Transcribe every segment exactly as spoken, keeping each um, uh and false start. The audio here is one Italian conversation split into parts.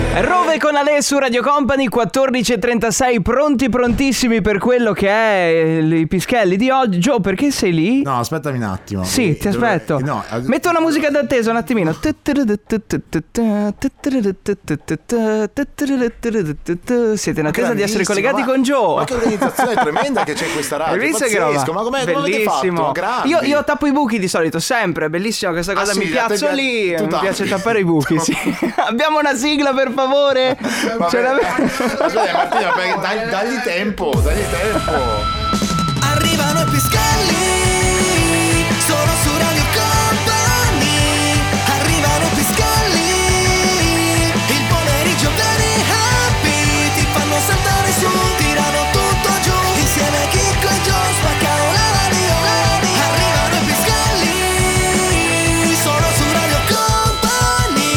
Rove con Ale su Radio Company, quattordici e trentasei, pronti prontissimi per quello che è i pischelli di oggi. Gio, perché sei lì? No, aspettami un attimo. Sì, ti aspetto. No, metto una musica d'attesa un attimino. Siete in attesa di essere collegati con Gio. Ma che organizzazione tremenda che c'è in questa radio. Hai visto che roba? Ma come avete fatto? Grandi. Io, io tappo i buchi di solito, sempre. Bellissima questa cosa. Ah, sì, mi piazzo te, lì. Mi tappi. piace tappare i buchi, sì. Abbiamo una sigla, per favore. Vabbè, Martina, dagli, dagli tempo, dagli tempo. Arrivano i pischelli, sono su Radio Company. Arrivano i pischelli, il pomeriggio very happy. Ti fanno saltare su, tirano tutto giù. Insieme a Chicco e Gio spaccano la radio, la radio. Arrivano i pischelli, sono su Radio Company.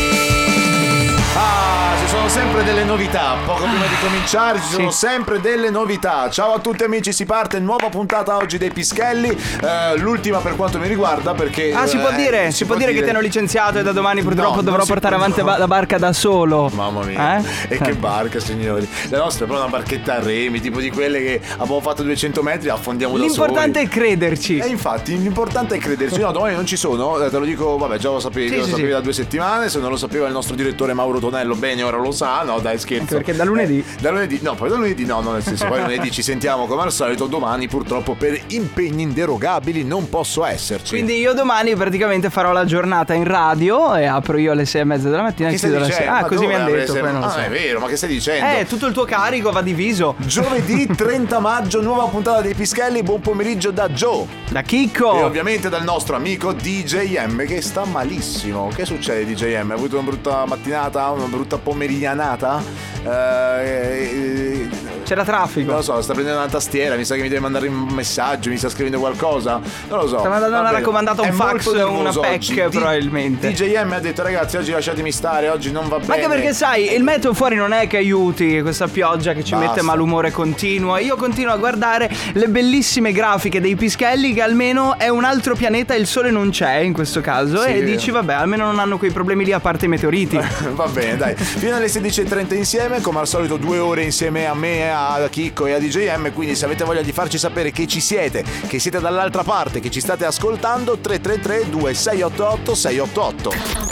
Ah, ci sono sempre delle novità. Poco prima di cominciare ci sono Sì. sempre delle novità. Ciao a tutti amici, si parte nuova puntata oggi dei Pischelli, eh, l'ultima per quanto mi riguarda, perché Ah, si può eh, dire, si, può dire, che ti hanno licenziato e da domani purtroppo No, dovrò non si portare può, avanti no. la barca da solo. Mamma mia, Eh? e che barca, signori. La nostra è proprio una barchetta a remi, tipo di quelle che abbiamo fatto duecento metri, affondiamo da soli. L'importante è crederci. E infatti l'importante è crederci. No, domani non ci sono, eh, te lo dico, vabbè, già lo sapevi, Sì, lo sì, sapevi sì. da due settimane. Se non lo sapeva il nostro direttore Mauro Tonello, bene, ora lo sa. No, dai, scherzo. Anche perché da lunedì. Eh, da lunedì, no, poi da lunedì no, no, nel senso, poi lunedì ci sentiamo come al solito. Domani purtroppo per impegni inderogabili non posso esserci. Quindi io domani praticamente farò la giornata in radio e apro io alle sei e mezza della mattina che e stai chiudo alle sei. dicendo? Ah, Ma così mi dove hanno detto, avreste- poi non lo Ah, so. è vero, ma che stai dicendo? Eh, tutto il tuo carico va diviso. Giovedì trenta maggio, nuova puntata dei Pischelli. Buon pomeriggio da Joe. Da E Chicco. ovviamente dal nostro amico D J M, che sta malissimo. Che succede, D J M? Hai avuto una brutta mattinata, una brutta pomeridianata? Eh, eh, C'era traffico. non lo so, sta prendendo una tastiera, mi sa che mi deve mandare un messaggio, mi sta scrivendo qualcosa. Non lo so. Sta mandando Va una bene. raccomandata, un È fax, molto una nervoso P E C oggi. D- probabilmente. D J M ha detto: ragazzi, oggi lasciatemi stare, oggi non va bene. Ma anche perché sai, il meteo fuori non è che aiuti, questa pioggia che ci Basta. mette malumore continuo. Io continuo a guardare le bellissime grafiche dei pischelli, che almeno è un altro pianeta e il sole non c'è in questo caso. Sì. E dici vabbè, almeno non hanno quei problemi lì a parte i meteoriti. Va bene, dai. Fino alle sedici e trenta insieme, come al solito due ore insieme a me, a Chicco e a D J M. Quindi se avete voglia di farci sapere che ci siete, che siete dall'altra parte, che ci state ascoltando, tre tre tre due sei otto otto sei otto otto.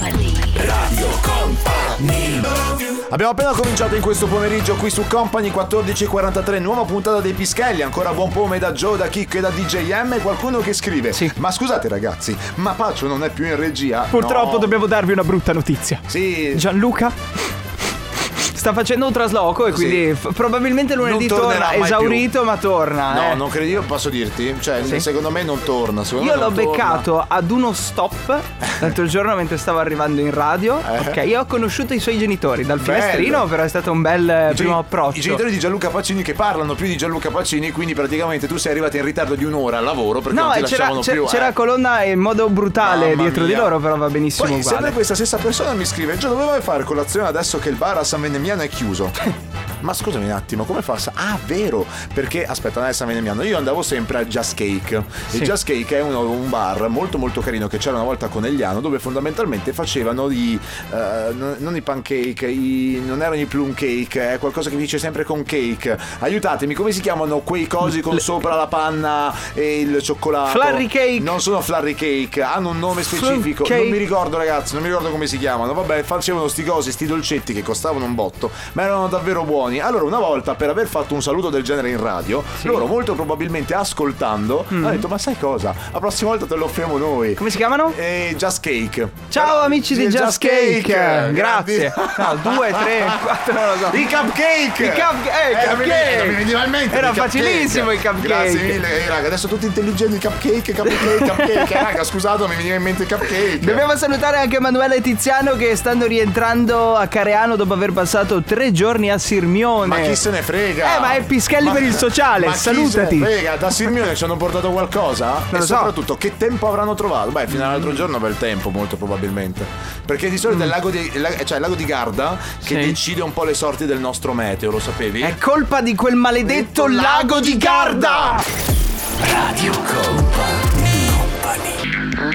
Radio Company. Abbiamo appena cominciato in questo pomeriggio qui su Company, quattordici e quarantatré, nuova puntata dei Pischelli. Ancora buon pomeriggio da Joe, da Chicco e da D J M. Qualcuno che scrive: Sì. ma scusate ragazzi, ma Pacio non è più in regia? Purtroppo No. dobbiamo darvi una brutta notizia. Sì. Gianluca sta facendo un trasloco e quindi Sì. f- probabilmente lunedì Non tornerà torna mai esaurito, più. ma torna. No, eh. non credo, io posso dirti, cioè Sì. secondo me non torna. Secondo Io me l'ho non torna. beccato ad uno stop l'altro giorno mentre stavo arrivando in radio. Eh. Ok, io ho conosciuto i suoi genitori dal Bello. finestrino, però è stato un bel eh, I primo gen- approccio. I genitori di Gianluca Pacini che parlano più di Gianluca Pacini, quindi praticamente tu sei arrivato in ritardo di un'ora al lavoro perché No, non ti e c'era, lasciavano c'era, più. c'era eh. colonna in modo brutale Mamma dietro mia. di loro, però va benissimo Poi uguale. sempre questa stessa persona mi scrive: Gio, dove vai a fare colazione adesso che il bar a San Venemiano è chiuso? Ma scusami un attimo, come fa? Ah, vero, perché aspetta, non è San Venemiano, io andavo sempre al Just Cake. Il Sì. Just Cake è uno- un bar molto molto carino che c'era una volta a Conegliano, dove fondamentalmente facevano i eh, non, non i pancake, i, non erano i plum cake, è qualcosa che dice sempre con cake. Aiutatemi, come si chiamano quei cosi con sopra la panna e il cioccolato? Flurry cake. Non sono flurry cake, hanno un nome specifico. Cake. Non mi ricordo, ragazzi, non mi ricordo come si chiamano. Vabbè, facevano sti cosi, sti dolcetti che costavano un botto, ma erano davvero buoni. Allora, una volta, per aver fatto un saluto del genere in radio, Sì. loro molto probabilmente ascoltando hanno detto: ma sai cosa? La prossima volta te lo offriamo noi. Come si chiamano? E Just Cake. Ciao Però- amici sì, di il Just Cake. Grandi. Grazie. No, due, tre, quattro, non lo so. I cupcake! I cupcake, Eh, cupcake. mi veniva- mi veniva in mente Era i cupcake. facilissimo i cupcake. Grazie mille, eh, raga, adesso tutti intelligenti, cupcake, cupcake, cupcake. Eh, raga, scusate, mi veniva in mente i cupcake. Dobbiamo salutare anche Emanuele e Tiziano che stanno rientrando a Careano dopo aver passato tre giorni a Sirmione. Ma chi se ne frega? Eh, ma è Pischelli per il sociale, ma chi salutati. se ne frega? Da Sirmione ci hanno portato qualcosa? Non e lo so. soprattutto che tempo avranno trovato? Beh, fino all'altro giorno bel tempo, molto probabilmente. Perché di solito è il lago di, il lago- cioè il lago di Garda che Sì. decide un po' le sorti del nostro meteo, lo sapevi? È colpa di quel maledetto lago di Garda. Radio Company.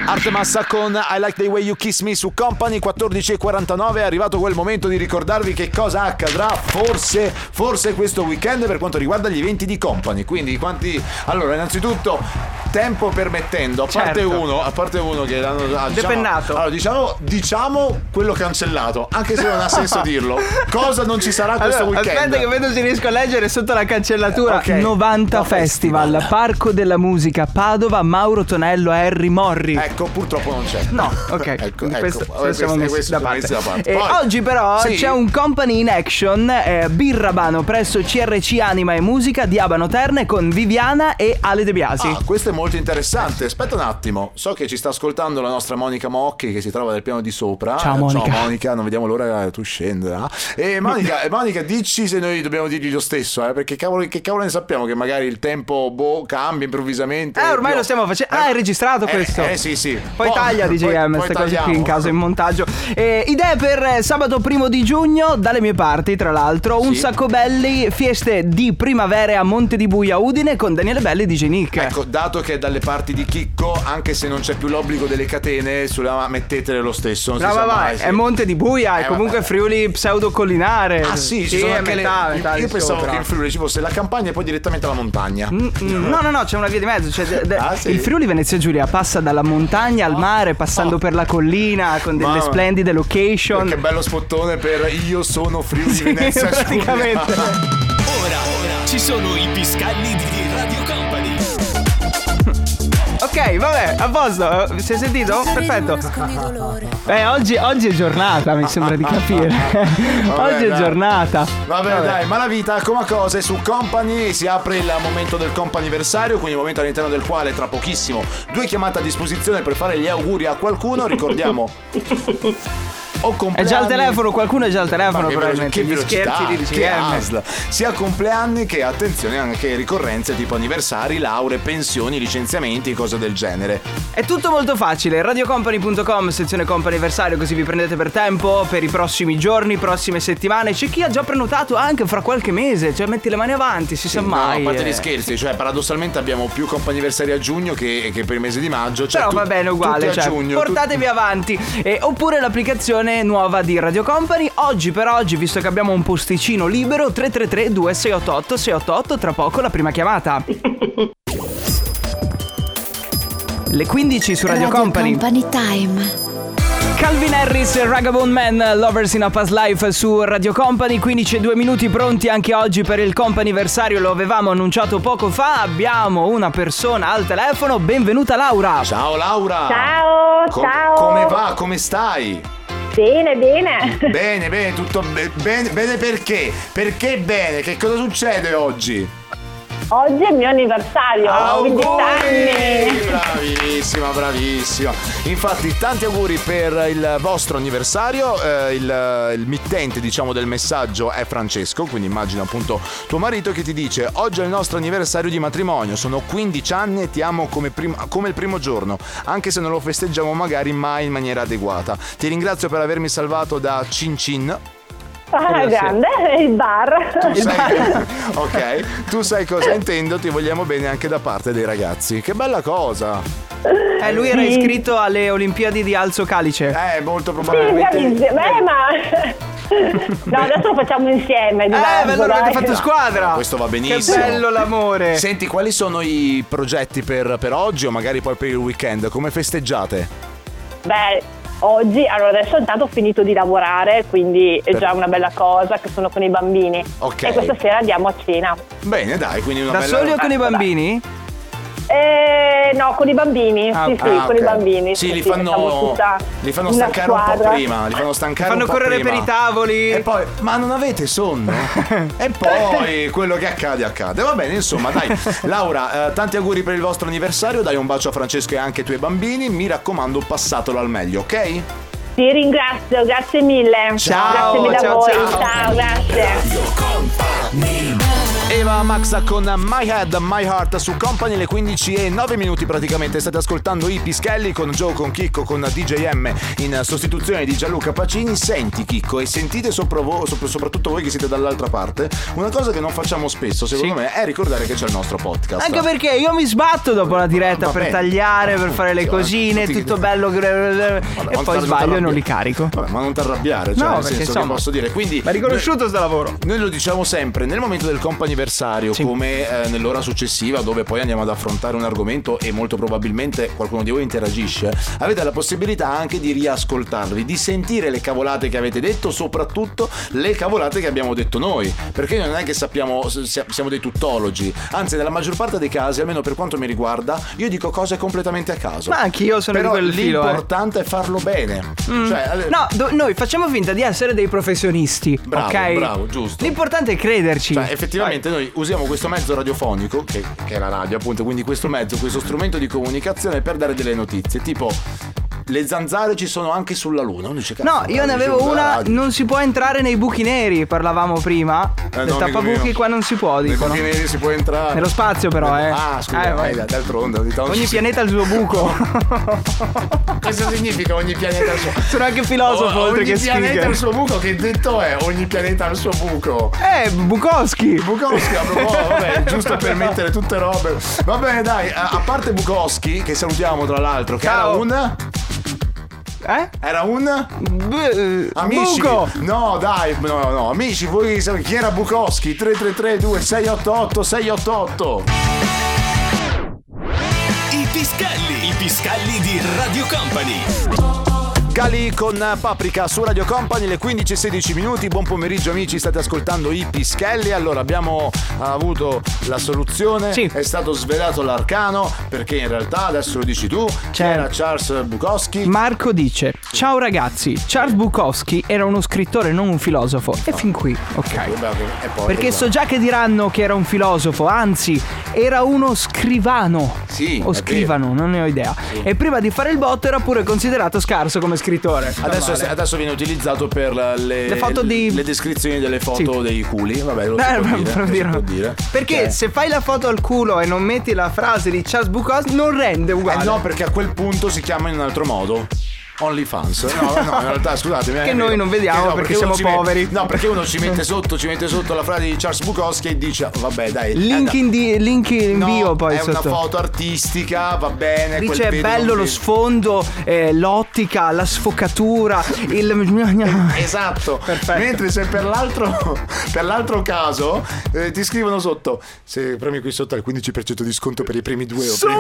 Artemassa con I Like the Way You Kiss Me su Company. Quattordici e quarantanove, è arrivato quel momento di ricordarvi che cosa accadrà forse, forse questo weekend per quanto riguarda gli eventi di Company. Quindi quanti... Allora, innanzitutto, tempo permettendo, a parte Certo. uno, a parte uno che l'hanno ah, diciamo, Depennato. allora, diciamo, diciamo quello cancellato, anche se non ha senso dirlo. Cosa non ci sarà questo Allora, weekend? aspetta che vedo se riesco a leggere sotto la cancellatura. Ok. novanta No, Festival, festival. Parco della Musica, Padova, Mauro Tonello, Harry Morri. Ecco, purtroppo non c'è. No, ok. ecco, Quindi ecco. questo Vabbè, ce lo siamo questi- messi questi da sono parte. messi da parte. E Poi- oggi però Sì. c'è un company in action, eh, Birrabano presso C R C Anima e Musica di Abano Terme con Viviana e Ale De Biasi. Ah, questo è molto interessante. Aspetta un attimo, so che ci sta ascoltando la nostra Monica Mocchi che si trova nel piano di sopra. Ciao, Monica. Ciao Monica, non vediamo l'ora che tu scenda. E Monica, e Monica, dici se noi dobbiamo dirgli lo stesso, eh, perché cavolo, che cavolo ne sappiamo che magari il tempo boh, cambia improvvisamente. Eh, ormai Io- lo stiamo facendo. Ah, è registrato Eh, questo. Eh, sì, sì. Poi taglia D J poi- M, poi queste cose qui tagliamo. in caso in montaggio. Eh, idee per eh, sabato primo di giugno, dalle mie parti, tra l'altro. Un Sì. sacco belli, fieste di primavera a Monte di Buia Udine con Daniele Belli e D J Nick. Ecco, dato che è dalle parti di Chicco, anche se non c'è più l'obbligo delle catene, sulla mettetele lo stesso. Non No, si sa va, va, mai, sì. è Monte di Buia, è Eh, comunque vabbè. Friuli pseudo collinare. Ah sì, ci sono è anche metà, le... metà Io di pensavo sopra. che in Friuli ci fosse la campagna e poi direttamente la montagna. Mm, mm, No, no, no, c'è una via di mezzo. Cioè, de- de- Ah, sì? Il Friuli Venezia Giulia passa dalla montagna al mare, passando Oh. per la collina con delle Mamma. splendide location. Che bello spottone per io sono Friuli Sì, Venezia Giulia. praticamente. Ora, ora ci sono i piscalli di Radio Company. Ok, vabbè, a posto. Si è sentito? Perfetto. Eh, oggi, oggi è giornata, mi sembra di capire. Oggi è dai. giornata. Vabbè, dai, ma la vita come cose su Company si apre il momento del comp'anniversario, quindi il momento all'interno del quale tra pochissimo due chiamate a disposizione per fare gli auguri a qualcuno. Ricordiamo o È compleanni. già al telefono, qualcuno è già al telefono Ma che probabilmente. velo- Gli che velocità, scherzi di D J che M. A S L. Sia compleanni che attenzione anche ricorrenze tipo anniversari, lauree, pensioni, licenziamenti, cose del genere. È tutto molto facile, radiocompany punto com, sezione comp'anniversario, così vi prendete per tempo per i prossimi giorni, prossime settimane. C'è chi ha già prenotato anche fra qualche mese, cioè metti le mani avanti, si sa No, mai. a parte eh. gli scherzi, cioè paradossalmente abbiamo più comp'anniversari a giugno che, che per il mese di maggio. Cioè Però tu- va bene uguale, tutti a cioè, giugno, portatevi avanti. Eh, oppure l'applicazione nuova di Radio Company. Oggi per oggi, visto che abbiamo un posticino libero, tre tre tre due sei otto otto sei otto otto, tra poco la prima chiamata. Le quindici su Radio, Company. Company Time. Calvin Harris, Ragabond Man, Lovers in a Past Life su Radio Company. Quindici e due minuti pronti anche oggi per il comp'anniversario. Lo avevamo annunciato poco fa. Abbiamo una persona al telefono. Benvenuta Laura. Ciao Laura. Ciao, Co- ciao. Come va? Come stai? Bene, bene. Bene, bene, tutto be- bene. Bene perché? Perché bene? Che cosa succede oggi? Oggi è il mio anniversario, ho ventotto anni. Bravissima, bravissima. Infatti, tanti auguri per il vostro anniversario. Eh, il, il mittente, diciamo, del messaggio è Francesco, quindi immagino appunto tuo marito che ti dice: oggi è il nostro anniversario di matrimonio, sono quindici anni e ti amo come, prim- come il primo giorno, anche se non lo festeggiamo magari mai in maniera adeguata. Ti ringrazio per avermi salvato da Cin Cin. Ah, grande, il bar. Tu sai, ok, tu sai cosa intendo, ti vogliamo bene anche da parte dei ragazzi. Che bella cosa. Eh, lui era Sì. iscritto alle Olimpiadi di Alzo Calice. Eh, molto Sì, probabilmente. bravissimo. Beh, ma... No, adesso lo facciamo insieme. Eh, diverso, bello, avete dai. fatto squadra. Questo va benissimo. Che bello l'amore. Senti, quali sono i progetti per, per oggi o magari poi per il weekend? Come festeggiate? Beh, oggi, allora adesso intanto ho finito di lavorare, quindi è Per- già una bella cosa che sono con i bambini. Ok. E questa sera andiamo a cena. Bene, dai, quindi una Da bella... soli o con i bambini? Eh, no, con i bambini, Ah, sì, sì, Ah, con ok. i bambini. Sì, li facciamo fanno, tutta li fanno una stancare un po' squadra. prima. Li fanno stancare Fanno un po' correre prima. per i tavoli. E poi, ma non avete sonno? E poi quello che accade, accade. Va bene, insomma, dai. Laura, eh, tanti auguri per il vostro anniversario. Dai un bacio a Francesco e anche ai tuoi bambini. Mi raccomando, passatelo al meglio, ok? Ti ringrazio, grazie mille. Ciao, grazie mille ciao, a voi. ciao. Ciao, grazie. E va Ava Max con My Head, My Heart su Company, le quindici e nove minuti praticamente. State ascoltando i Pischelli con Joe, con Chicco, con D J M in sostituzione di Gianluca Pacini. Senti Chicco, e sentite sopra vo- sopra- soprattutto voi che siete dall'altra parte, una cosa che non facciamo spesso secondo Sì. me è ricordare che c'è il nostro podcast. Anche perché io mi sbatto dopo la diretta Va per bene. tagliare, per fare le Sì, cosine, tutti- tutto bello Vabbè, e non poi tar- sbaglio e non non li carico. Vabbè, ma non ti arrabbiare, cioè No, nel perché senso insomma, che posso dire. Quindi ma riconosciuto sto lavoro. Noi lo diciamo sempre nel momento del comp'anniversario, Sì. come eh, nell'ora successiva, dove poi andiamo ad affrontare un argomento e molto probabilmente qualcuno di voi interagisce, avete la possibilità anche di riascoltarvi, di sentire le cavolate che avete detto, soprattutto le cavolate che abbiamo detto noi, perché noi non è che sappiamo, siamo dei tuttologi, anzi nella maggior parte dei casi, almeno per quanto mi riguarda, io dico cose completamente a caso. Ma anche io sono Però di quel filo, eh. l'importante è farlo bene. Cioè, alle- No, do- noi facciamo finta di essere dei professionisti. Bravo, ok? bravo, giusto. L'importante è crederci. Cioè, effettivamente noi usiamo questo mezzo radiofonico, che, che è la radio appunto, quindi questo mezzo, questo strumento di comunicazione per dare delle notizie, tipo le zanzare ci sono anche sulla luna. Uno dice, cazzo, No, io ne dice, avevo la una, radio. non si può entrare nei buchi neri, parlavamo prima. Eh, Nel no, tappabuchi amico mio. qua non si può, Nei dicono. buchi neri si può entrare. Nello spazio però, eh. Ah, scusa, Eh, eh, vai. d'altronde ogni tanto Ogni si- pianeta ha il suo buco. Cosa significa ogni pianeta ha il suo Sono anche filosofo Oh, oltre ogni che pianeta ha speaker. il suo buco, che detto è? Ogni pianeta ha il suo buco. Eh, Bukowski. Bukowski, a proposito, vabbè, giusto per mettere tutte robe. Va bene, dai, a, a parte Bukowski, che salutiamo tra l'altro, che Ciao. era un Eh? Era un B- Amici. Buco. No, dai, no, no, amici, voi sapete chi era Bukowski? tre tre tre due sei otto otto sei otto otto. I Pischelli, i Pischelli di Radio Company. Gali con Paprika su Radio Company, le quindici e sedici minuti. Buon pomeriggio amici, state ascoltando i Pischelli. Allora, abbiamo avuto la soluzione, Sì. è stato svelato l'arcano, perché in realtà, adesso lo dici tu, c'era Charles Bukowski. Marco dice: ciao ragazzi, Charles Bukowski era uno scrittore, non un filosofo. E fin qui, ok. E poi, Perché so già che diranno che era un filosofo, anzi, era uno scrivano. Sì, O è scrivano, non ne ho idea. E prima di fare il botto era pure considerato scarso come scrittore. Adesso, Normale. adesso viene utilizzato per le, Le foto di- le descrizioni delle foto Sì. dei culi. Vabbè, lo si Eh, può dire, per lo si dire. può dire. Perché Cioè, se fai la foto al culo e non metti la frase di Charles Bukowski non rende uguale. Eh no, perché a quel punto si chiama in un altro modo. OnlyFans. No, no, in realtà scusatemi. Che eh, noi non vediamo no, perché uno siamo ci met- poveri. no, perché uno ci mette sotto, ci mette sotto la frase di Charles Bukowski e dice, oh, vabbè, dai. Link eh, in, di- link in no, bio poi è sotto. una foto artistica, va bene. Dice quel è pelo bello non lo vedi. sfondo, eh, l'ottica, la sfocatura, il... Esatto. Perfetto. Mentre se per l'altro per l'altro caso eh, ti scrivono sotto, se premi qui sotto al quindici per cento di sconto per i primi due o primi-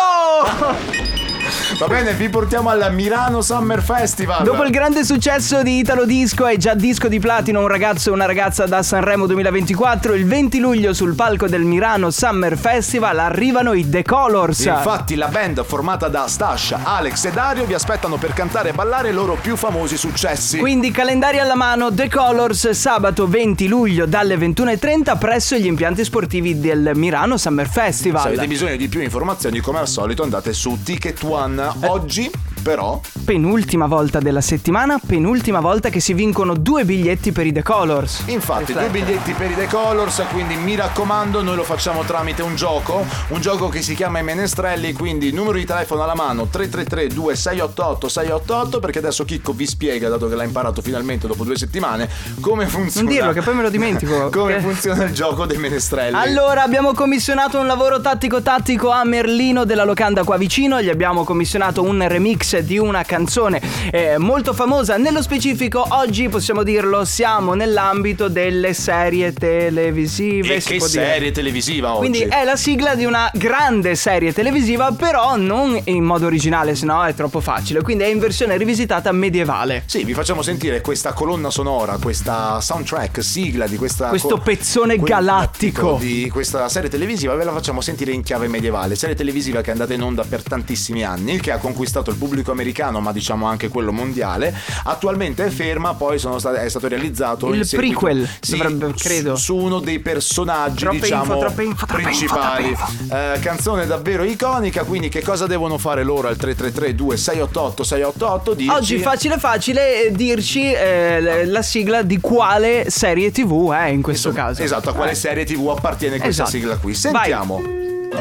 Subito! Va bene, vi portiamo al Milano Summer Festival. Dopo il grande successo di Italo Disco e già disco di platino Un ragazzo e una ragazza da Sanremo duemilaventiquattro, il venti luglio sul palco del Milano Summer Festival arrivano i The Colors. Infatti la band formata da Stascia, Alex e Dario vi aspettano per cantare e ballare i loro più famosi successi. Quindi calendari alla mano, The Colors sabato venti luglio dalle ventuno e trenta presso gli impianti sportivi del Milano Summer Festival. Se avete bisogno di più informazioni, come al solito andate su Ticket One. Oggi però Penultima volta della settimana, penultima volta che si vincono due biglietti per i The Colors. Infatti, due biglietti per i The Colors, quindi mi raccomando, noi lo facciamo tramite un gioco, un gioco che si chiama I Menestrelli, quindi numero di telefono alla mano tre tre tre due sei otto otto sei otto otto, perché adesso Chicco vi spiega, dato che l'ha imparato finalmente dopo due settimane, come funziona. Non dirlo che poi me lo dimentico. Come Che- funziona il gioco dei Menestrelli. Allora, abbiamo commissionato un lavoro tattico-tattico a Merlino della Locanda qua vicino. Gli abbiamo commissionato un remix di una canzone eh, molto famosa. Nello specifico, oggi possiamo dirlo, siamo nell'ambito delle serie televisive. E si che può dire. serie televisiva oggi? Quindi è la sigla di una grande serie televisiva, però non in modo originale, sennò è troppo facile. Quindi è in versione rivisitata medievale. Sì, vi facciamo sentire questa colonna sonora, questa soundtrack, sigla di questa Questo pezzone quel- galattico. di questa serie televisiva, ve la facciamo sentire in chiave medievale. Serie televisiva che è andata in onda per tantissimi anni, che ha conquistato il pubblico pubblico americano, ma diciamo anche quello mondiale. Attualmente è ferma, poi sono state, è stato realizzato il seguito, prequel, sì, dovrebbe, credo, su, su uno dei personaggi troppe diciamo info, troppe info, troppe principali. info, troppe info. Eh, canzone davvero iconica, quindi che cosa devono fare loro al tre tre tre due sei otto otto sei otto otto? Dirci... Oggi facile facile dirci eh, la sigla di quale serie tivù è in questo Insomma, caso. Esatto, a quale eh. serie tivù appartiene questa Esatto. sigla qui. Sentiamo. Vai.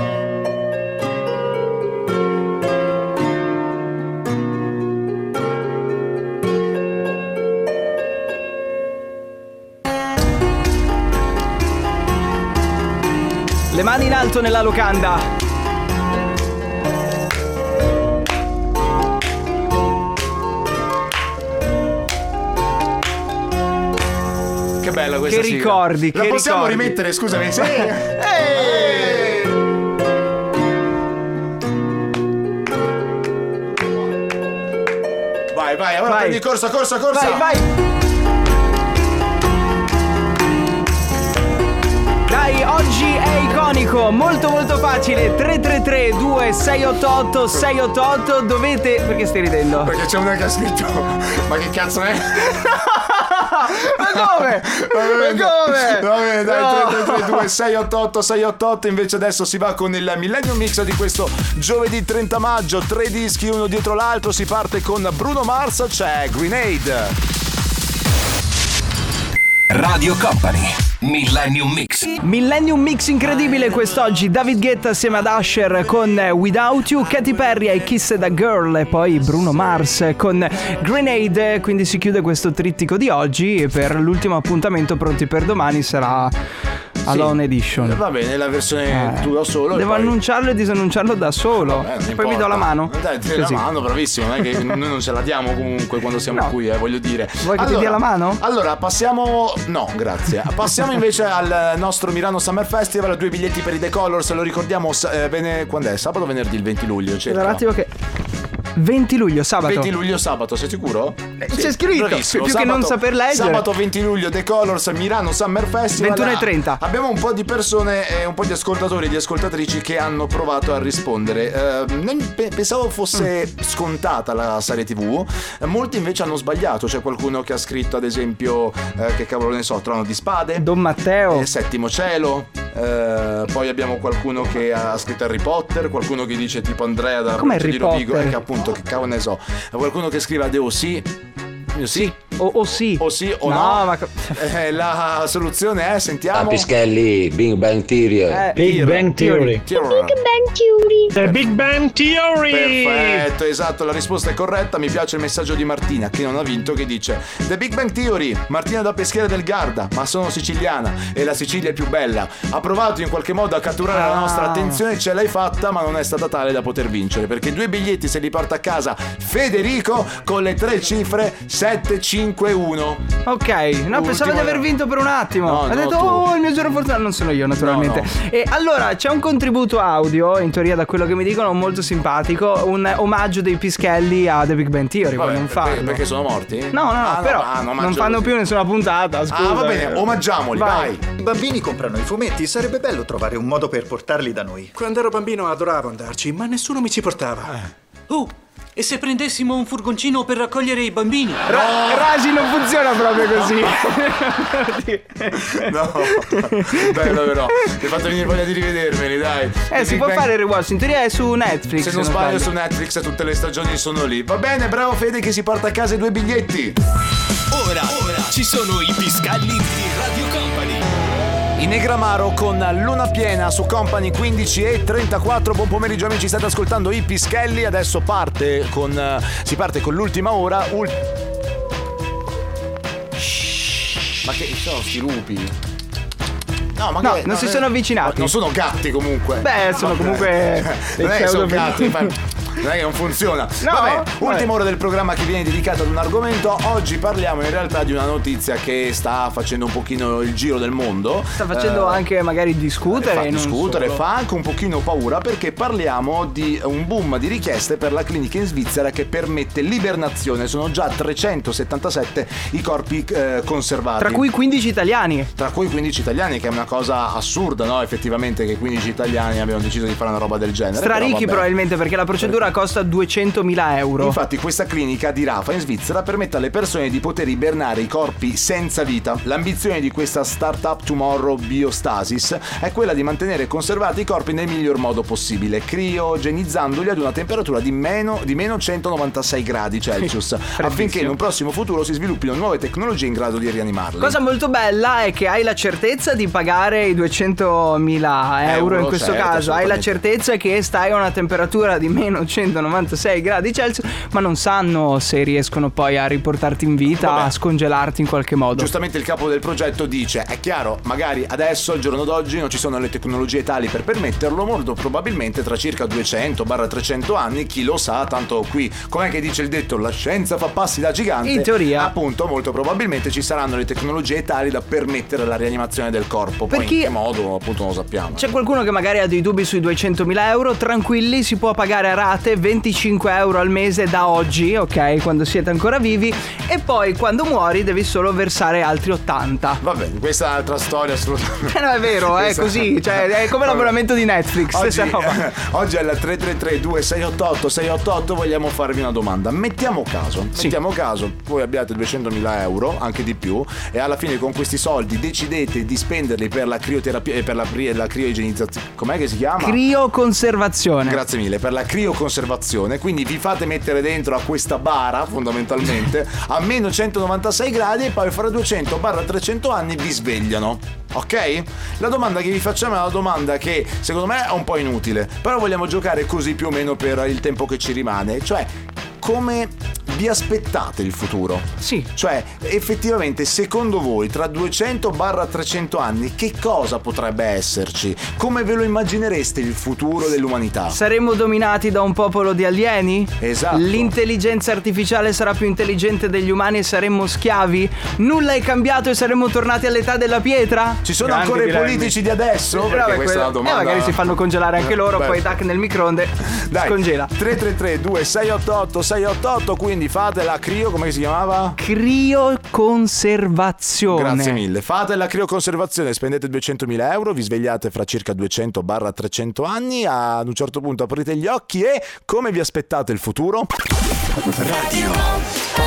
Le mani in alto nella locanda. Che bella questa Che sigla. ricordi, La che possiamo ricordi. rimettere, scusami. Sì. Ehi! Vai, vai, ora Vai. prendi corsa, corsa, corsa. Vai, vai. Dai, oggi è iconico, molto molto facile. Tre tre tre due sei otto otto sei otto otto. Dovete... Perché stai ridendo? Perché c'è una che ha scritto ma che cazzo è? Ma come? Ma come? Va bene, dai, No. tre tre tre due sei otto otto sei otto otto. Invece adesso si va con il Millennium Mix di questo giovedì trenta maggio. Tre dischi uno dietro l'altro. Si parte con Bruno Mars, c'è Grenade. Radio Company, Millennium Mix. Millennium Mix incredibile quest'oggi. David Guetta assieme ad Usher con Without You, Katy Perry I Kissed a Girl e poi Bruno Mars con Grenade. Quindi si chiude questo trittico di oggi e per l'ultimo appuntamento pronti per domani sarà Alone Edition. Va bene, la versione Eh, tu da solo. Devo e poi... annunciarlo e disannunciarlo da solo. Eh, non e poi importa. mi do la mano. Dai, ti Così. la mano, bravissimo. Non è che noi non ce la diamo comunque quando siamo No. qui, eh, voglio dire. Vuoi che ti dia la mano? Allora, passiamo. No, grazie. Passiamo invece al nostro Milano Summer Festival. Due biglietti per i The Colors. Lo ricordiamo. Eh, bene, quando è? Sabato o venerdì? Il venti luglio. Aspetta un attimo che venti luglio, sabato. venti luglio sabato, sei sicuro? c'è scritto, bravissimo. più che non saper leggere. Sabato venti luglio The Colors Milano Summer Festival. ventuno e trenta. Abbiamo un po' di persone e un po' di ascoltatori e di ascoltatrici che hanno provato a rispondere. Eh, non- pe- pensavo fosse Mm. scontata la serie tivù. Eh, molti invece hanno sbagliato. C'è qualcuno che ha scritto ad esempio eh, che cavolo ne so, Trono di Spade, Don Matteo. eh, Settimo Cielo. Eh, poi abbiamo qualcuno che ha scritto Harry Potter, qualcuno che dice tipo Andrea da Come provincia di Harry Rovigo, Potter? eh, che appunto che cavolo ne so, qualcuno che scrive The O C. Sì, O, o sì. o sì o no. no, ma co- Eh, la soluzione è, sentiamo. Pischelli, Big Bang Theory. eh, Big Bang Theory. Theory. The Big Bang Theory. Perfetto, esatto, la risposta è corretta. Mi piace il messaggio di Martina che non ha vinto, che dice: The Big Bang Theory, Martina da Peschiera del Garda, ma sono siciliana e la Sicilia è più bella. Ha provato in qualche modo a catturare la Ah. nostra attenzione, ce l'hai fatta, ma non è stata tale da poter vincere, perché due biglietti se li porta a casa Federico con le tre cifre sette cinque uno. Ok, no, pensavo di aver vinto per un attimo. No, ha no, detto, tu. oh, il mio giorno fortunato. Non sono io, naturalmente. No, E allora c'è un contributo audio, in teoria, da quello che mi dicono, molto simpatico. Un omaggio dei Pischelli a The Big Bang Theory. Vabbè, vogliono perché, farlo. perché sono morti? No, no, no, Ah, però ah, non omaggio fanno così. più nessuna puntata. Scusa. Ah, va bene, omaggiamoli, vai. I bambini comprano i fumetti, sarebbe bello trovare un modo per portarli da noi. Quando ero bambino adoravo andarci, ma nessuno mi ci portava. Oh, e se prendessimo un furgoncino per raccogliere i bambini? Ra- Rasi non funziona proprio così. No, bello però. Mi hai fatto venire voglia di rivedermeli, dai. Eh, si può fare il rewatch. In teoria è su Netflix. Se non sbaglio su Netflix tutte le stagioni sono lì. Va bene, bravo Fede che si porta a casa i due biglietti. Ora, ora ci sono i Piscalli di Radio Company. In Negramaro con Luna Piena su Company quindici e trentaquattro. Buon pomeriggio amici, state ascoltando i Pischelli. Adesso parte con uh, si parte con l'ultima ora. Ul- Ma che sono sti lupi? No, ma No, che- non si sono avvicinati. Non sono gatti comunque. Beh, sono comunque dei non è che sono pseudo- gatti, fa- non è che non funziona. No, Vabbè, vabbè. ultima ora del programma che viene dedicata ad un argomento. Oggi parliamo in realtà di una notizia che sta facendo un pochino il giro del mondo. Sta facendo Eh, anche magari discutere. fa e non discutere, solo. fa anche un pochino paura, perché parliamo di un boom di richieste per la clinica in Svizzera che permette l'ibernazione. Sono già trecentosettantasette i corpi eh, conservati. Tra cui quindici italiani. Tra cui quindici italiani, che è una cosa assurda, no? Effettivamente che quindici italiani abbiano deciso di fare una roba del genere. Straricchi però vabbè. probabilmente, perché la procedura temperatura costa duecentomila euro. Infatti questa clinica di Rafa in Svizzera permette alle persone di poter ibernare i corpi senza vita. L'ambizione di questa startup Tomorrow Biostasis è quella di mantenere conservati i corpi nel miglior modo possibile, criogenizzandoli ad una temperatura di meno, di meno centonovantasei gradi Celsius, affinché in un prossimo futuro si sviluppino nuove tecnologie in grado di rianimarli. Cosa molto bella è che hai la certezza di pagare i duecentomila euro, euro in questo certo, caso, hai la certezza che stai a una temperatura di meno centonovantasei gradi Celsius, ma non sanno se riescono poi a riportarti in vita, Vabbè. a scongelarti in qualche modo. Giustamente il capo del progetto dice: è chiaro, magari adesso al giorno d'oggi non ci sono le tecnologie tali per permetterlo, molto probabilmente tra circa duecento trecento anni, chi lo sa, tanto qui com'è che dice il detto, la scienza fa passi da gigante, in teoria appunto molto probabilmente ci saranno le tecnologie tali da permettere la rianimazione del corpo. Poi Perché in che modo appunto non lo sappiamo. C'è qualcuno che magari ha dei dubbi sui duecentomila euro, tranquilli, si può pagare a rate venticinque euro al mese da oggi, ok, quando siete ancora vivi, e poi quando muori devi solo versare altri ottanta. Va bene, questa è un'altra storia assolutamente. Eh no, è vero, è così, cioè è come l'abbonamento di Netflix. Oggi, eh, oggi alla tre tre tre due sei otto otto sei otto otto vogliamo farvi una domanda. Mettiamo caso, sì. mettiamo caso voi abbiate duecentomila euro, anche di più, e alla fine con questi soldi decidete di spenderli per la crioterapia e per la, la criogenizzazione. Com'è che si chiama? Crioconservazione. Grazie mille, per la crioconservazione. Quindi vi fate mettere dentro a questa bara fondamentalmente a meno centonovantasei gradi e poi fra duecento trecento anni vi svegliano. Ok? La domanda che vi facciamo è una domanda che secondo me è un po' inutile, però vogliamo giocare così più o meno per il tempo che ci rimane. Cioè, come vi aspettate il futuro? Sì. Cioè, effettivamente, secondo voi, tra duecento trecento anni, che cosa potrebbe esserci? Come ve lo immaginereste il futuro dell'umanità? Saremo dominati da un popolo di alieni? Esatto. L'intelligenza artificiale sarà più intelligente degli umani e saremmo schiavi? Nulla è cambiato e saremmo tornati all'età della pietra? Ci sono Grandi ancora dilemmi. i politici di adesso? Perché Vabbè, questa quello... è una domanda. Eh, magari si fanno congelare anche loro, Beh. poi tac nel microonde. Dai, scongela. tre tre tre due sei otto otto sei otto otto, quindi fate la crio, come si chiamava? Crioconservazione. Grazie mille. Fate la crioconservazione, spendete duecentomila euro, vi svegliate fra circa duecento trecento anni, ad un certo punto aprite gli occhi e come vi aspettate il futuro? Radio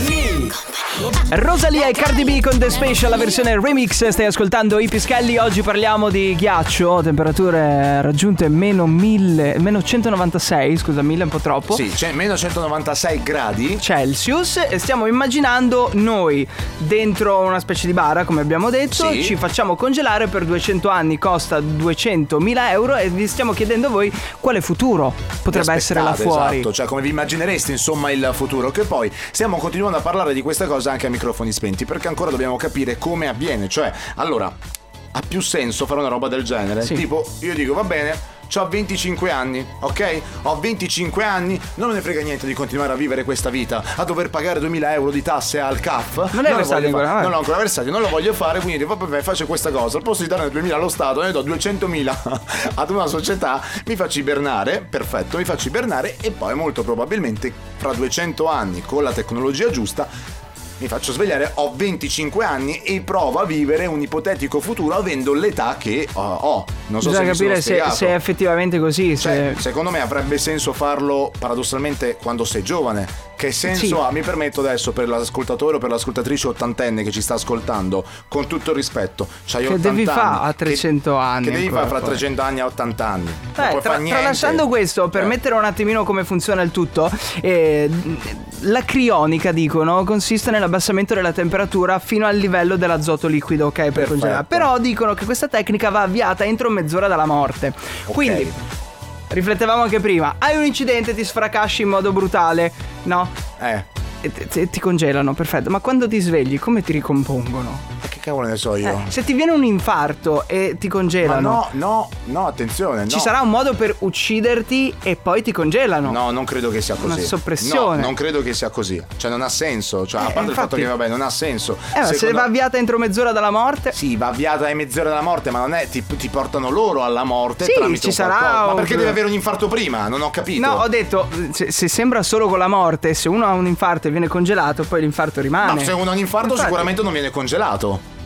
Rosalia e Cardi B con The Special, la versione remix. Stai ascoltando I Pischelli. Oggi parliamo di ghiaccio, temperature raggiunte meno mille, meno centonovantasei, scusa, mille è un po' troppo. Sì, c'è meno centonovantasei gradi Celsius, e stiamo immaginando noi dentro una specie di bara, come abbiamo detto, sì. ci facciamo congelare per duecento anni, costa duecentomila euro e vi stiamo chiedendo a voi quale futuro potrebbe essere là fuori. Esatto, cioè come vi immaginereste insomma il futuro, che poi stiamo continuando a parlare di questa cosa anche a microfoni spenti, perché ancora dobbiamo capire come avviene. Cioè, allora, ha più senso fare una roba del genere? Sì. Tipo, io dico, va bene, c'ho venticinque anni, ok? Ho venticinque anni, non me ne frega niente di continuare a vivere questa vita, a dover pagare duemila euro di tasse al C A F. Non l'hai versato ancora? Non l'ho ancora versato, non lo voglio fare, quindi dico, vabbè, faccio questa cosa. Al posto di darne duemila allo Stato, ne do duecentomila ad una società, mi faccio ibernare, perfetto, mi faccio ibernare e poi molto probabilmente fra duecento anni, con la tecnologia giusta, mi faccio svegliare, ho venticinque anni e provo a vivere un ipotetico futuro avendo l'età che uh, ho. Non so Bisogna se mi capire sono se, se è effettivamente così. Cioè, se... secondo me avrebbe senso farlo paradossalmente quando sei giovane. Che senso Sì. ha? Mi permetto adesso, per l'ascoltatore o per l'ascoltatrice ottantenne che ci sta ascoltando, con tutto il rispetto, c'hai Che ottanta devi anni, fare a trecento che, anni Che devi ancora, fare fra poi. trecento anni a ottanta anni? Non Eh, puoi tra, fare niente. tralasciando questo, per Eh. mettere un attimino come funziona il tutto, eh, la crionica, dicono, consiste nell'abbassamento della temperatura fino al livello dell'azoto liquido, ok, per Perfetto. congelare. Però dicono che questa tecnica va avviata entro mezz'ora dalla morte. Ok. Quindi, riflettevamo anche prima, hai un incidente, ti sfracasci in modo brutale, no? Eh. E t- t- ti congelano, perfetto. Ma quando ti svegli, come ti ricompongono? Ma che cavolo ne so io? Eh, se ti viene un infarto e ti Ma congelano, no, no, no, attenzione, ci no. sarà un modo per ucciderti e poi ti congelano. No, non credo che sia così. Una soppressione. No, non credo che sia così. Cioè, non ha senso. Cioè, a Eh, parte il fatto infatti. che, vabbè, non ha senso. Eh, ma se Secondo- va avviata entro mezz'ora dalla morte. Sì, va avviata ai mezz'ora dalla morte, ma non è. Ti, ti portano loro alla morte Sì, tramite ci un sarà qualcosa. Ma un- perché devi avere un infarto prima? Non ho capito. No, ho detto, se, se sembra solo con la morte, se uno ha un infarto e viene congelato, poi l'infarto rimane. Ma se uno ha un infarto, Infatti. sicuramente non viene congelato.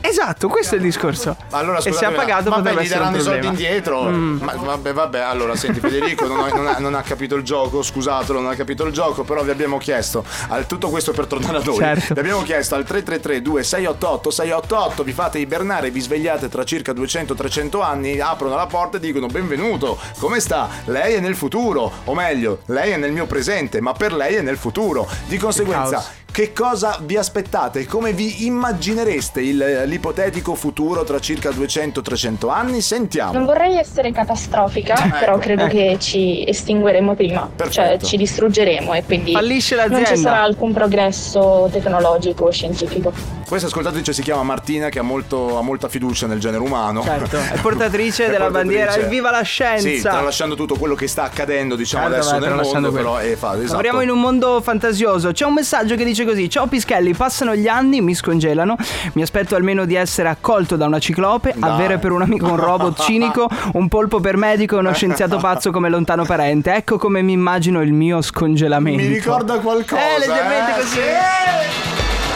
Esatto, questo è il discorso. Allora, e se ha pagato vabbè, potrebbe gli essere un daranno i soldi problema. indietro. Mm. Ma vabbè, vabbè, allora senti Federico, non ha, non, ha, non ha capito il gioco, scusatelo, non ha capito il gioco, però vi abbiamo chiesto, al, tutto questo per tornare a noi, certo. vi abbiamo chiesto al tre tre tre due sei otto otto sei otto otto, vi fate ibernare, vi svegliate tra circa duecento trecento anni, aprono la porta e dicono benvenuto, come sta? Lei è nel futuro, o meglio, lei è nel mio presente, ma per lei è nel futuro. Di conseguenza, che cosa vi aspettate? Come vi immaginereste il, l'ipotetico futuro tra circa duecento trecento anni? Sentiamo. Non vorrei essere catastrofica, Eh, però credo eh. che ci estingueremo prima, Perfetto. cioè ci distruggeremo e quindi Fallisce non l'azienda. ci sarà alcun progresso tecnologico o scientifico. Questa ascoltatrice si chiama Martina, che ha, molto, ha molta fiducia nel genere umano. Certo, è portatrice È della portatrice. bandiera Viva la scienza. Sì, tralasciando tutto quello che sta accadendo, diciamo, Certo, adesso vai, nel tralasciando mondo, quello. però è fa, esatto. Lavoriamo in un mondo fantasioso. C'è un messaggio che dice così: ciao Pischelli, passano gli anni, mi scongelano. Mi aspetto almeno di essere accolto da una ciclope, Dai. avere per un amico un robot cinico, un polpo per medico e uno scienziato pazzo come lontano parente. Ecco come mi immagino il mio scongelamento. Mi ricorda qualcosa. Eh, leggermente eh? così. Sì.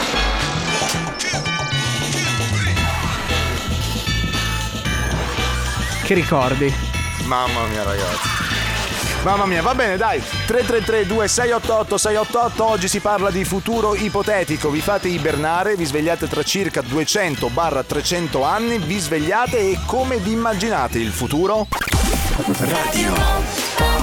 Che ricordi? Mamma mia, ragazzi. Mamma mia, va bene, dai. tre tre tre due sei otto otto sei otto otto. Oggi si parla di futuro ipotetico. Vi fate ibernare, vi svegliate tra circa duecento trecento anni, vi svegliate e come vi immaginate il futuro? Radio.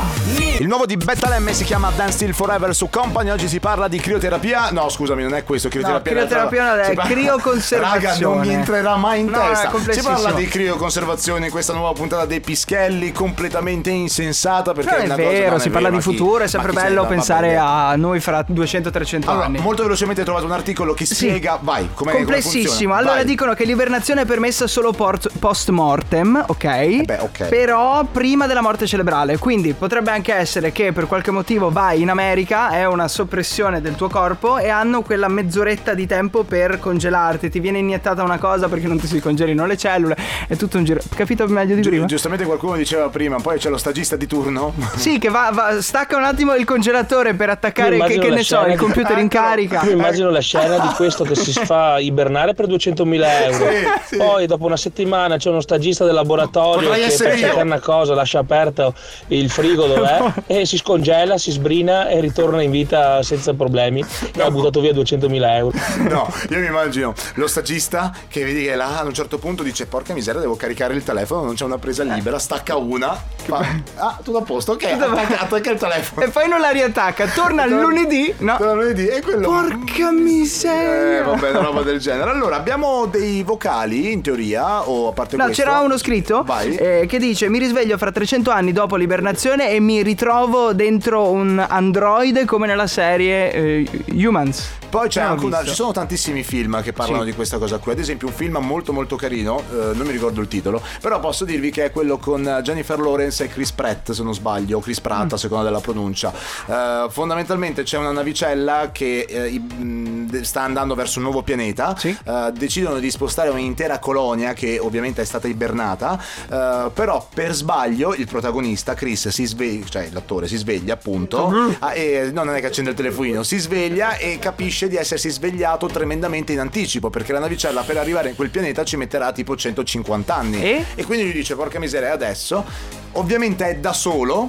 Il nuovo di Betalemme si chiama Dance Still Forever su Company. Oggi si parla di crioterapia. No, scusami, non è questo. Crioterapia, No, crioterapia non è, si parla- crioconservazione. Raga, non mi entrerà mai in No, testa. è complessissimo. Si parla di crioconservazione in questa nuova puntata dei Pischelli, completamente insensata. Perché Non è è una cosa, vero, non si è parla vero, di ma chi- futuro, è ma sempre chi se bello ne va pensare bene? a noi fra duecento trecento Allora, anni. molto velocemente ho trovato un articolo che spiega, vai, come complessissimo. come Allora Vai. dicono che l'ibernazione è permessa solo port- post mortem, ok? beh, ok. Però prima della morte cerebrale. Quindi potrebbe anche essere che per qualche motivo vai in America, è una soppressione del tuo corpo e hanno quella mezz'oretta di tempo per congelarti. Ti viene iniettata una cosa perché non ti si congelino le cellule. È tutto un giro. Capito meglio di Gi- prima? Giustamente qualcuno diceva prima, poi c'è lo stagista di turno. Sì, che va, va- stacca un attimo il congelatore per attaccare, Mi che, immagino che la ne so, scena il di- computer in carica. Io mi immagino la scena di questo che si fa ibernare per duecentomila euro. Sì, sì. Poi dopo una settimana c'è uno stagista del laboratorio Potrei che essere per io. cercare una cosa lascia aperto il frigo dov'è e si scongela, si sbrina e ritorna in vita senza problemi e ha buttato via duecentomila euro. No, io mi immagino lo stagista che vedi che là ad un certo punto dice porca miseria, devo caricare il telefono, non c'è una presa libera, stacca una, fa, ah, tutto a posto, ok, attacca, attacca il telefono. E poi non la riattacca, torna il lunedì. No. Torna lunedì e quello. Porca miseria. Eh, vabbè, una roba del genere. Allora, abbiamo dei vocali in teoria, o a parte No, questo? c'era uno scritto Vai. eh, che dice: mi risveglio fra trecento anni dopo l'ibernazione e mi ritrovo dentro un androide come nella serie eh, Humans. Poi c'è Non ho anche una, visto. ci sono tantissimi film che parlano Sì. di questa cosa qui. Ad esempio un film molto molto carino, eh, non mi ricordo il titolo, però posso dirvi che è quello con Jennifer Lawrence e Chris Pratt, se non sbaglio, o Chris Pratt a seconda della pronuncia. Eh, fondamentalmente c'è una navicella che eh, i- mh, sta andando verso un nuovo pianeta. Sì. Eh, decidono di spostare un'intera colonia che ovviamente è stata ibernata, eh, però per sbaglio il protagonista Chris si sveglia, cioè l'attore si sveglia appunto, ah, e no, non è che accende il telefonino, si sveglia e capisce di essersi svegliato tremendamente in anticipo, perché la navicella per arrivare in quel pianeta ci metterà tipo centocinquanta anni. E? E quindi lui dice porca miseria, adesso ovviamente è da solo.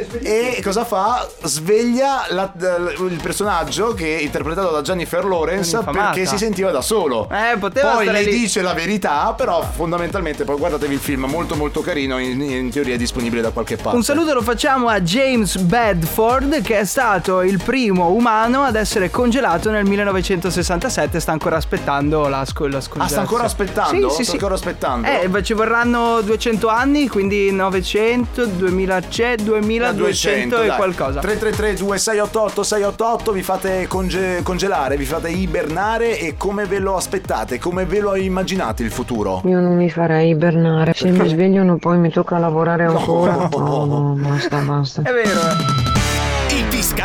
E cosa fa? Sveglia la- il personaggio che è interpretato da Jennifer Lawrence Un'infamata. perché si sentiva da solo. Eh, poteva Poi stare le lì. dice la verità, però fondamentalmente poi guardatevi il film, molto molto carino, in, in teoria è disponibile da qualche parte. Un saluto lo facciamo a James Bedford, che è stato il primo umano ad essere congelato nel millenovecentosessantasette. Sta ancora aspettando la, sco- la scongelazione. Ah, sta ancora aspettando? Sì, sì, Sta sì. ancora aspettando? Eh, beh, ci vorranno duecento anni, quindi novecento, duemila, c'è duemila, duecento e dai. qualcosa. tre tre tre due sei otto otto sei otto otto, vi fate conge- congelare, vi fate ibernare e come ve lo aspettate, come ve lo immaginate il futuro? Io non mi farei ibernare. Se mi svegliano poi mi tocca lavorare ancora. No, no, basta, basta. È vero, eh. I Piscali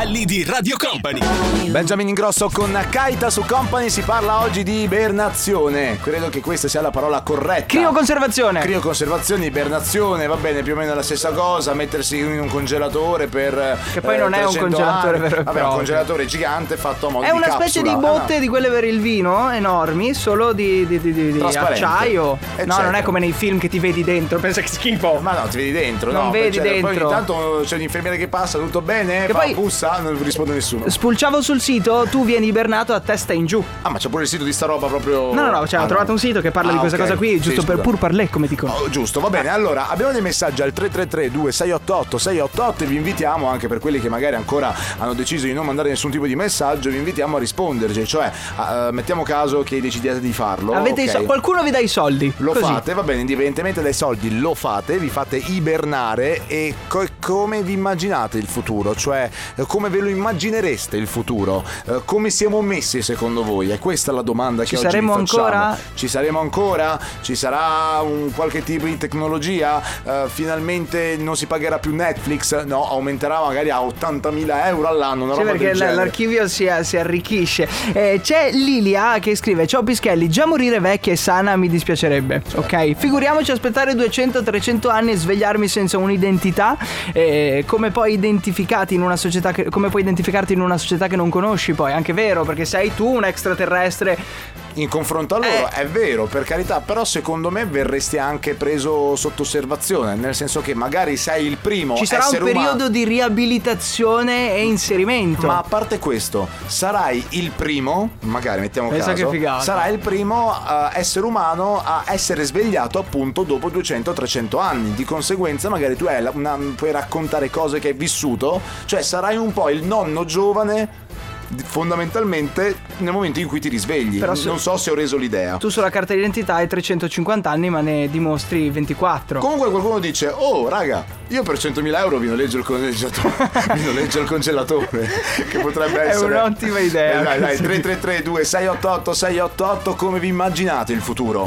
Piscalli di Radio Company. Benjamin Ingrosso con Kaita su Company. Si parla oggi di ibernazione. Credo che questa sia la parola corretta. Crioconservazione. Crioconservazione, ibernazione, va bene, più o meno la stessa cosa. Mettersi in un congelatore per che poi eh, non è un congelatore anni. vero e Vabbè, proprio. un congelatore gigante fatto a modo è di una capsula. specie di botte ah, no. di quelle per il vino, enormi, solo di, di, di, di, di acciaio. No, non è come nei film che ti vedi dentro. Pensa che schifo. Ma no, ti vedi dentro, non no, vedi cioè, dentro. Poi ogni tanto c'è un'infermiera che passa, tutto bene, che fa poi bussa, non risponde nessuno. Spulciavo sul sito, tu vieni ibernato a testa in giù. Ah, ma c'è pure il sito di sta roba proprio. No, no, no, cioè, ah, ho trovato no. un sito che parla ah, di questa okay. cosa qui, giusto sì, per scusa. pur parler, come dicono. Oh, giusto, va bene. Allora, abbiamo dei messaggi al tre tre tre due sei otto otto sei otto otto e vi invitiamo, anche per quelli che magari ancora hanno deciso di non mandare nessun tipo di messaggio, vi invitiamo a risponderci, cioè uh, mettiamo caso che decidiate di farlo. Avete okay. i so- qualcuno vi dà i soldi. Lo così. fate, va bene, indipendentemente dai soldi, lo fate, vi fate ibernare e co- come vi immaginate il futuro? Cioè, come ve lo immaginereste il futuro? Uh, come siamo messi secondo voi? È questa la domanda Ci che oggi saremo vi facciamo. ancora? Ci saremo ancora? Ci sarà un qualche tipo di tecnologia? Uh, finalmente non si pagherà più Netflix? No, aumenterà magari a ottantamila euro all'anno, una sì, roba perché del genere. l'archivio si, si arricchisce. Eh, c'è Lilia che scrive: ciao Pischelli, già morire vecchia e sana mi dispiacerebbe. Certo. Ok, figuriamoci aspettare duecento trecento anni e svegliarmi senza un'identità. Eh, come poi identificati in una società che, come puoi identificarti in una società che non conosci? Poi anche vero, perché sei tu un extraterrestre. In confronto a loro eh. è vero, per carità, però secondo me verresti anche preso sotto osservazione, nel senso che magari sei il primo ci sarà un essere periodo umano. di riabilitazione e inserimento. Ma a parte questo, sarai il primo, magari mettiamo Pensa caso, che figata. sarai il primo uh, essere umano a essere svegliato appunto dopo duecento trecento anni. Di conseguenza magari tu hai la, una, puoi raccontare cose che hai vissuto, cioè sarai un po' il nonno giovane fondamentalmente nel momento in cui ti risvegli. Però non so se ho reso l'idea. Tu sulla carta d'identità hai trecentocinquanta anni ma ne dimostri ventiquattro. Comunque qualcuno dice: oh raga, io per centomila euro vi noleggio il congelatore. Vi noleggio il congelatore. Che potrebbe essere è un'ottima idea. eh, Dai dai tre tre tre due sei otto otto sei otto otto. Come vi immaginate il futuro?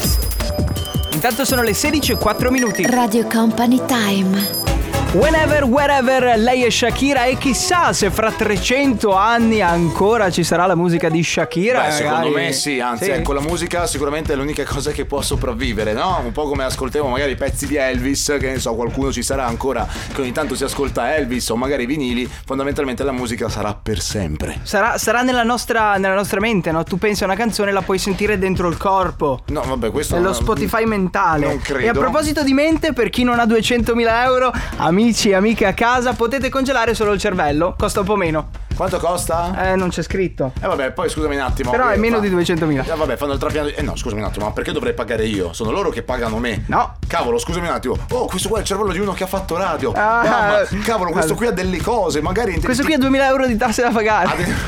Intanto sono le sedici e quattro minuti. Radio Company Time. Whenever, wherever, lei è Shakira e chissà se fra trecento anni ancora ci sarà la musica di Shakira. Beh, secondo magari. me sì, anzi sì. ecco, la musica sicuramente è l'unica cosa che può sopravvivere, no? Un po' come ascoltiamo magari pezzi di Elvis, che ne so, qualcuno ci sarà ancora che ogni tanto si ascolta Elvis o magari vinili, fondamentalmente la musica sarà per sempre. Sarà, sarà nella nostra, nella nostra mente, no? Tu pensi a una canzone e la puoi sentire dentro il corpo. No, vabbè, questo è lo non, Spotify mentale. Non credo. E a proposito di mente, per chi non ha duecentomila euro, amici e amiche a casa, potete congelare solo il cervello, costa un po' meno. Quanto costa? Eh, non c'è scritto. Eh vabbè, poi scusami un attimo. Però è meno fa... di duecentomila. Eh vabbè, fanno il trapiano. Eh no, scusami un attimo, ma perché dovrei pagare io? Sono loro che pagano me. No. Cavolo, scusami un attimo. Oh, questo qua è il cervello di uno che ha fatto radio. Ah, Mamma, cavolo, questo qui ha delle cose, magari. Questo qui ha duemila euro di tasse da pagare.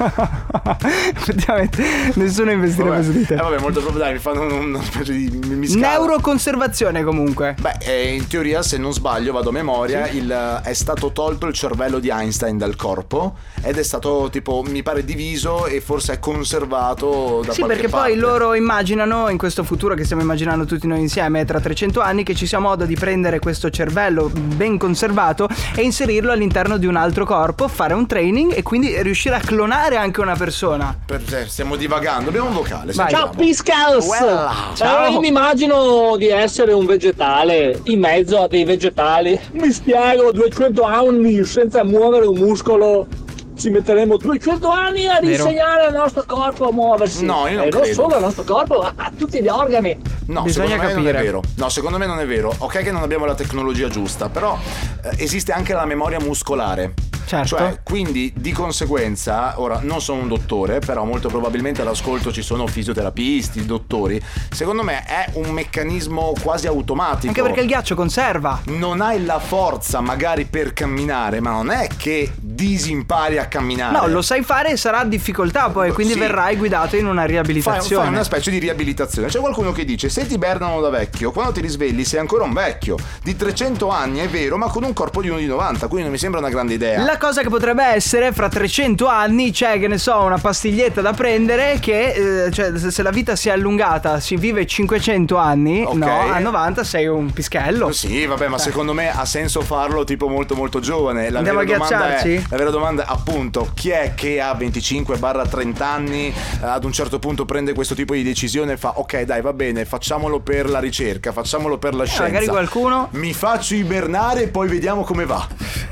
Effettivamente nessuno investirebbe su di te. Eh vabbè, molto proprio, dai, mi fanno una specie di mi neuroconservazione comunque. Beh, eh, in teoria, se non sbaglio, vado a memoria, sì. il, è stato tolto il cervello di Einstein dal corpo ed è stato tipo, mi pare, diviso e forse è conservato da sì, qualche perché parte. poi loro immaginano in questo futuro che stiamo immaginando tutti noi insieme tra trecento anni che ci sia modo di prendere questo cervello ben conservato e inserirlo all'interno di un altro corpo, fare un training e quindi riuscire a clonare anche una persona. Per, stiamo divagando, abbiamo un vocale. Ciao Piscals. Well, ciao. Io mi immagino di essere un vegetale in mezzo a dei vegetali. Mi spiego, duecento anni senza muovere un muscolo. Ci metteremo duecento anni a risegnare al nostro corpo a muoversi. No, io non e credo. non solo al nostro corpo, ma a tutti gli organi. No, bisogna secondo me capire. non è vero. No, secondo me non è vero. Ok che non abbiamo la tecnologia giusta, però eh, esiste anche la memoria muscolare. Certo. Cioè, quindi di conseguenza, ora non sono un dottore, però molto probabilmente all'ascolto ci sono fisioterapisti, dottori. Secondo me è un meccanismo quasi automatico. Anche perché il ghiaccio conserva. Non hai la forza magari per camminare, ma non è che disimpari a camminare. No, lo sai fare e sarà difficoltà poi, quindi sì. verrai guidato in una riabilitazione. Fai, fai una specie di riabilitazione. C'è qualcuno che dice: se ti ibernano da vecchio, quando ti risvegli sei ancora un vecchio di trecento anni, è vero, ma con un corpo di uno di novanta, quindi non mi sembra una grande idea. La cosa che potrebbe essere fra trecento anni c'è, che ne so, una pastiglietta da prendere che eh, cioè se la vita si è allungata si vive cinquecento anni, okay. No, a novanta sei un pischello. Sì, vabbè, ma eh. secondo me ha senso farlo tipo molto molto giovane. La Andiamo vera a ghiacciarci? È, la vera domanda è appunto chi è che a venticinque trenta anni ad un certo punto prende questo tipo di decisione e fa ok dai va bene, facciamolo per la ricerca, facciamolo per la eh, scienza. Magari qualcuno mi faccio ibernare e poi vediamo come va.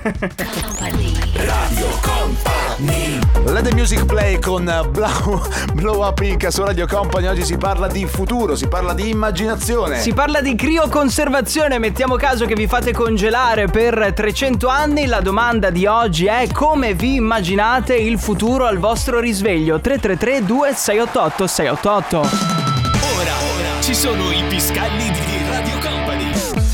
Radio Company. Let the music play con Blow, Blow Up Inc su Radio Company. Oggi si parla di futuro, si parla di immaginazione, si parla di crioconservazione. Mettiamo caso che vi fate congelare per trecento anni. La domanda di oggi è: come vi immaginate il futuro al vostro risveglio? Tre tre tre due sei otto otto sei otto otto. Ora, ora ci sono i piscalli di Radio Company.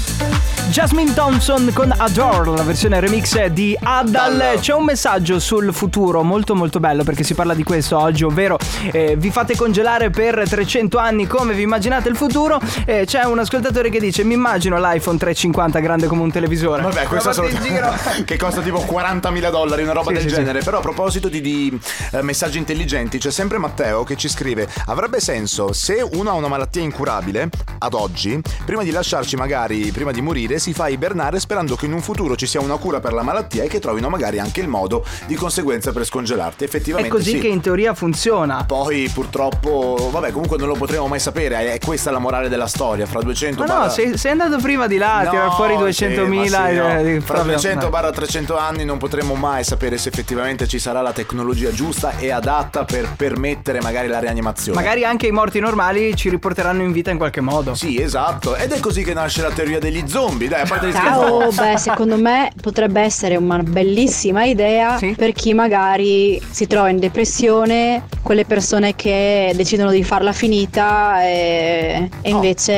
Jasmine Thompson con Adore, la versione remix di Adal. C'è un messaggio sul futuro molto molto bello, perché si parla di questo oggi, ovvero eh, vi fate congelare per trecento anni, come vi immaginate il futuro? Eh, c'è un ascoltatore che dice: mi immagino l'iPhone trecentocinquanta grande come un televisore. Vabbè, questo è solo che costa tipo quarantamila dollari, una roba sì, del sì, genere sì. Però a proposito di, di eh, messaggi intelligenti, c'è sempre Matteo che ci scrive: avrebbe senso se uno ha una malattia incurabile ad oggi, prima di lasciarci magari, prima di morire, si fa ibernare sperando che in un futuro ci sia una cura per la malattia e che trovino magari anche il modo di conseguenza per scongelarti. Effettivamente è così sì. Che in teoria funziona. Poi purtroppo vabbè, comunque non lo potremo mai sapere, è questa la morale della storia. Fra duecento ma no, barra... sei, sei andato prima di là, no, tirare fuori duecentomila sì, no. e... Fra duecento barra trecento anni non potremo mai sapere se effettivamente ci sarà la tecnologia giusta e adatta per permettere magari la rianimazione. Magari anche i morti normali ci riporteranno in vita in qualche modo. Sì, esatto. Ed è così che nasce la teoria degli zombie. Dai, a parte Ciao, beh, secondo me potrebbe essere una bellissima idea sì? per chi magari si trova in depressione, quelle persone che decidono di farla finita e, e invece,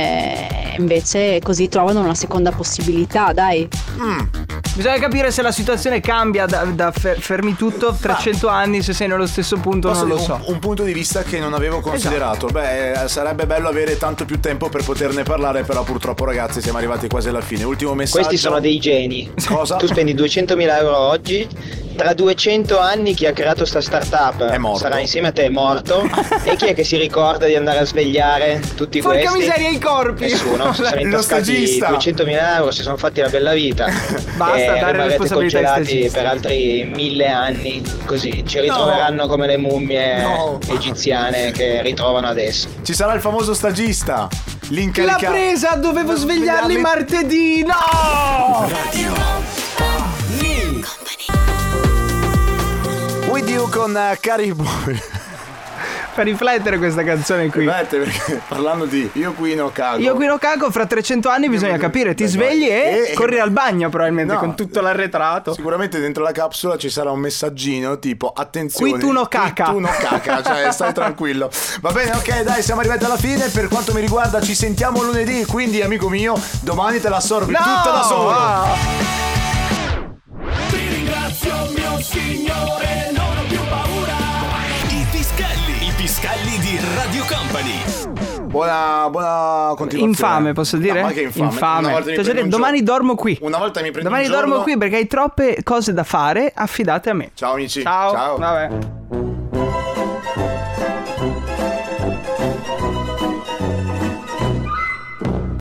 oh. invece così trovano una seconda possibilità, dai. Mm. Bisogna capire se la situazione cambia da, da fer- fermi tutto trecento ah. anni, se sei nello stesso punto. Posso non lo so. Un, un punto di vista che non avevo considerato. Esatto. Beh, sarebbe bello avere tanto più tempo per poterne parlare, però purtroppo ragazzi siamo arrivati quasi alla fine. Ultimo messaggio. Questi sono dei geni. Cosa? Tu spendi duecentomila euro oggi, tra duecento anni chi ha creato sta startup è morto. Sarà insieme a te morto. E chi è che si ricorda di andare a svegliare tutti Porca questi? Porca miseria, i corpi. Nessuno. Si sono intascati duecentomila euro, si sono fatti la bella vita. Basta e dare responsabilità congelati per altri mille anni. Così ci ritroveranno no. come le mummie no. egiziane che ritrovano adesso. Ci sarà il famoso stagista. L'incaricato. L'ha presa, dovevo svegliarli martedì. No! Radio With You con uh, Caribou. Fa riflettere questa canzone qui. Riflette perché parlando di io qui no cago. Io qui no cago, fra trecento anni bisogna capire, ti svegli e, e corri al bagno probabilmente no, con tutto l'arretrato. Sicuramente dentro la capsula ci sarà un messaggino tipo attenzione, qui tu no caca. Qui tu no caca, cioè stai tranquillo. Va bene, ok, dai, siamo arrivati alla fine. Per quanto mi riguarda ci sentiamo lunedì, quindi amico mio, domani te la assorbi no! tutta da solo. Ah. Ti ringrazio mio signore, non ho più paura. I piscalli, i piscalli di Radio Company. Buona, buona continuazione. Infame, posso dire? No, ma che infame. Infame. Dire, domani giorno. dormo qui. Una volta mi prendo Domani un giorno. dormo qui perché hai troppe cose da fare, affidate a me. Ciao amici. Ciao. Ciao. Vabbè.